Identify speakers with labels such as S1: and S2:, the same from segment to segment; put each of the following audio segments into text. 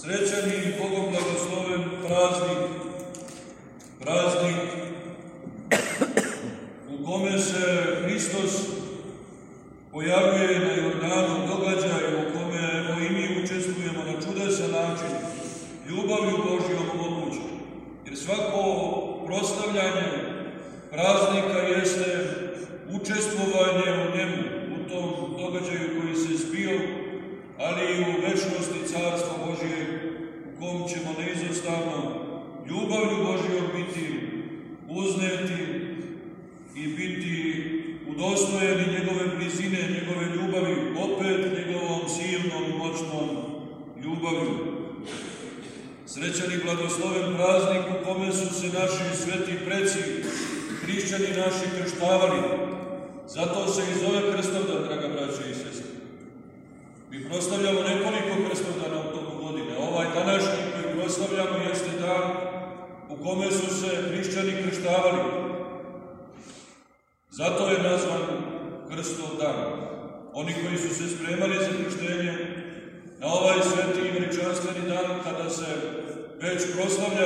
S1: Srećan i Bogom blagosloven praznik u kome se Hristos pojavljuje na Jordanu, događaj u kome i mi učestvujemo na čudesan način, ljubavlju Božjom mogućom. Jer svako proslavljanje praznika jeste učestvovanje u njemu, u tom događaju koji se zbio, ali i u večnosti Carstva Božje, u kom ćemo neizostavno ljubavlju Božjom biti uzneti i biti udostojeni njegove blizine, njegove ljubavi, opet njegovom silnom i moćnom ljubavlju. Srećan i blagosloven praznik u kome su se naši sveti preci, hrišćani naši, krštavali. Zato se i zove Krstovdan, draga braće i sestre. Mi proslavljamo nekoliko Krstovdana u toku godine. Ovaj današnji koji proslavljamo jeste dan u kome su se hrišćani krštavali. Zato je nazvan Krstov dan. Oni koji su se spremali za krštenje na ovaj sveti i veličanstveni dan, kada se već proslavlja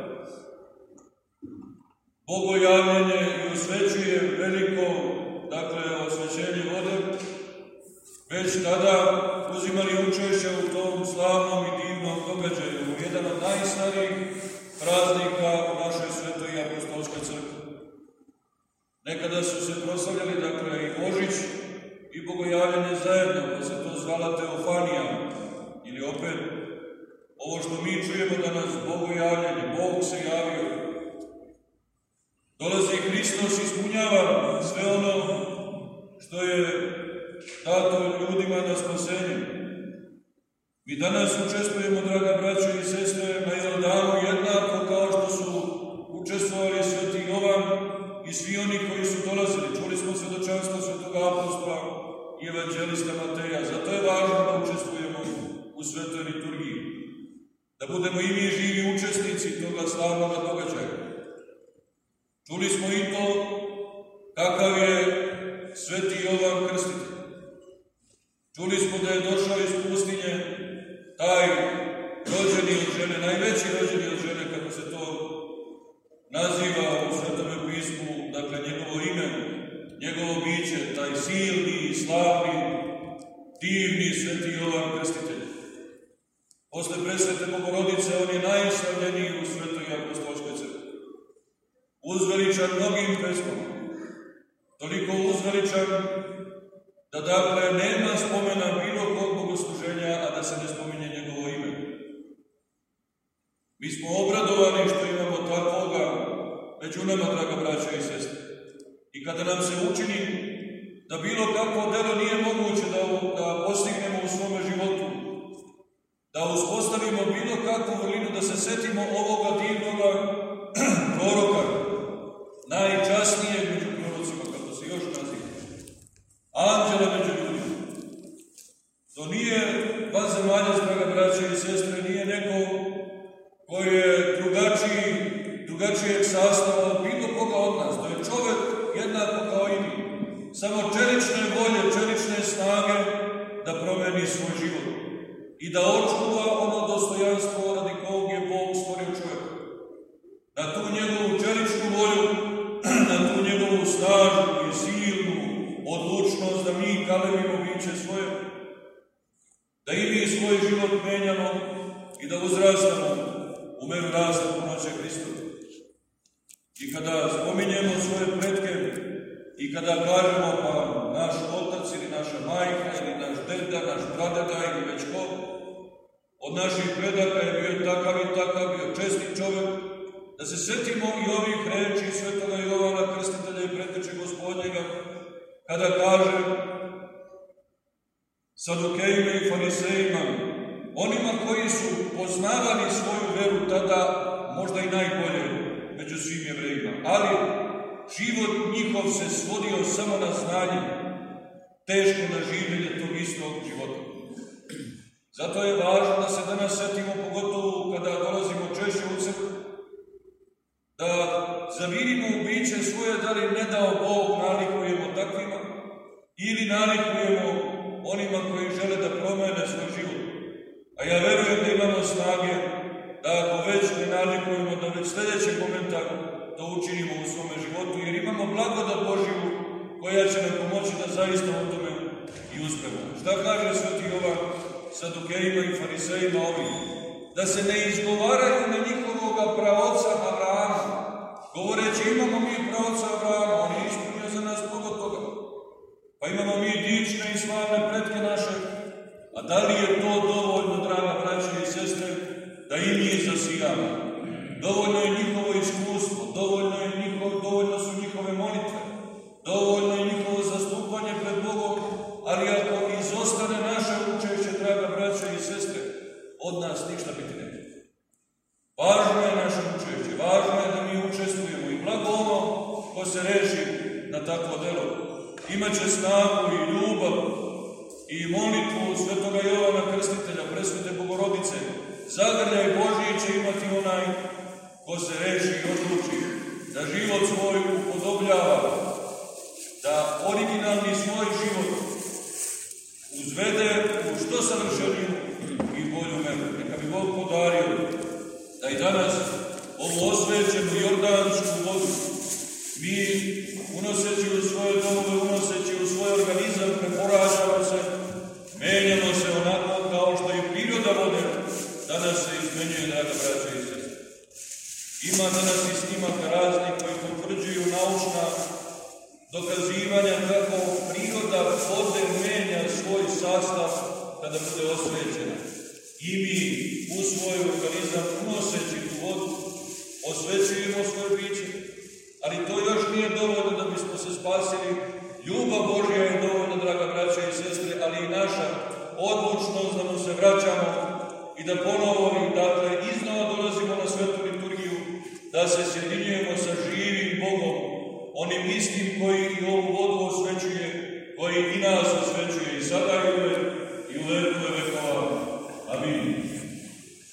S1: bogojavljenje i osvećuje veliko, osvećenje vode, već tada uzimali učešće u tom slavnom i divnom događaju, jedan od najstarijih praznika u našoj svetoj i apostolskoj crkvi. Nekada su se proslavljali, i Božić i bogojavljanje zajedno, pa se to zvala Teofanija, ili opet ovo što mi čujemo danas, bogojavljanje, Bog se javio. Dolazi Hristos, ispunjava sve ono što je dato ljudima na spasenje. Mi danas učestvujemo, draga braćo i sestre, na Jordanu jednako kao što su učestvovali sveti Jovan i svi oni koji su dolazili. Čuli smo svedočanstvo svetoga apostola i evanđelista Mateja. Zato je važno da učestvujemo u svetoj liturgiji. Da budemo i mi živi učesnici toga slavnog događaja. Čuli smo i to kakav je sveti Jovan Krstitelj. Čuli smo da je došao iz pustinje taj rođeni od žene, najveći rođeni od žene, kako se to naziva u Svetome pismu, njegovo ime, njegovo biće, taj silni, slavni, divni sveti Jovan Krstitelj. Posle presvete Bogorodice on je najslavljeniji u svetoj i apostolskoj crkvi. Uzveličan mnogim pesmama, toliko uzveličan da nema spomena bilo kog bogosluženja, a da se ne spominje njegovo ime. Mi smo obradovani što imamo takvoga među nama, draga braća i sestre. I kada nam se učini da bilo kakvo delo nije moguće da postignemo u svome životu, da uspostavimo bilo kakvu vrlinu, da se setimo ovoga divnoga proroka, najčasnijeg među prorocima, kako se još naziva, anđela među ljudima. To nije vanzemaljac, draga braće i sestre, nije neko koji je drugačijeg sastava od bilo koga od nas. To je čovjek jednako kao i mi. Samo čelične volje, čelične snage da promeni svoj život i da očuva ono dostojanstvo radi kog je Bog stvorio čovjeka. Na tu njegovu čeličnu volju, na tu njegovu snažnu i silnu odlučnost da mi kalebimo biće svoje, da i mi svoj život menjamo i da uzrastamo u meru rasta punoće Hristova. I kada spominjemo svoje pretke i kada kažemo pa naš otac ili naša majka ili naš deda, naš pradeda ili već ko, od naših predaka je bio takav i takav, bio čestit čovjek, da se setimo i ovih reči svetoga Jovana Krstitelja i preteča Gospodnjega, kada kaže Sadukejima i Farisejima, onima koji su poznavali svoju veru tada možda i najbolje među svim Jevrejima, ali život njihov se svodio samo na znanje, teško na življenje tog istog života. Zato je važno da se danas setimo, pogotovo kada dolazimo češće u crkvu, da zavirimo u biće svoje, da li ne dao Bog nalikujemo takvima ili nalikujemo onima koji žele da promene svoj život. A ja verujem da imamo snage da ako već ne nalikujemo, da već sljedeći momentak to učinimo u svome životu, jer imamo blagodat Božju koja će nam pomoći da zaista u tome i uspemo. Šta kaže sveti Jovan Sadukejima i Farisejima ovim? Da se ne izgovaraju na njihovoga praoca Avrama, govoreći imamo mi praoca Avrama, on je ispunio za nas mnogo toga. Pa imamo mi dične i slavne pretke naše, a da li je to dovoljno, draga braće i sestre, da i mi zasijamo? Dovoljno je njihovo iskustvo, dovoljno su njihove molitve, dovoljno je njihovo zastupanje pred Bogom, ali ako izostane naše učešće, draga braće i sestre, od nas ništa biti neće. Važno je naše učešće, važno je da mi učestvujemo i blago ono ko se reši na takvo delo. Imaće snagu i ljubav i molitvu svetoga Jovana Krstitelja, presvete Bogorodice. Zagrljaj Božji će imati onaj ko se reši i odluči da život svoj upodobljava, da originalni svoj život uzvede u što savršeniju i bolju meru. Neka bi Bog podario da i danas ovu osvećenu jordansku vodu mi, unoseći u svoje domove, unoseći u svoj organizam, preporažamo se, menjamo se onako kao što i priroda vode danas se izmenjuje, draga braća i sestre. Ima danas i snimaka raznih koji potvrđuju naučna dokazivanja kako priroda vode menja svoj sastav kada bude osvećena. I mi u svoj organizam, unoseći tu vodu, osvećujemo svoje biće, ali to još nije dovoljno da bismo se spasili. Ljubav Božja je dovoljna, draga braća i sestre, ali i naša odlučnost da mu se vraćamo i da ponovo i dakle iznova dolazimo na svetu liturgiju, da se sjedinjujemo sa živim Bogom, onim istim koji i ovu vodu osvećuje, koji i nas osvećuje i sada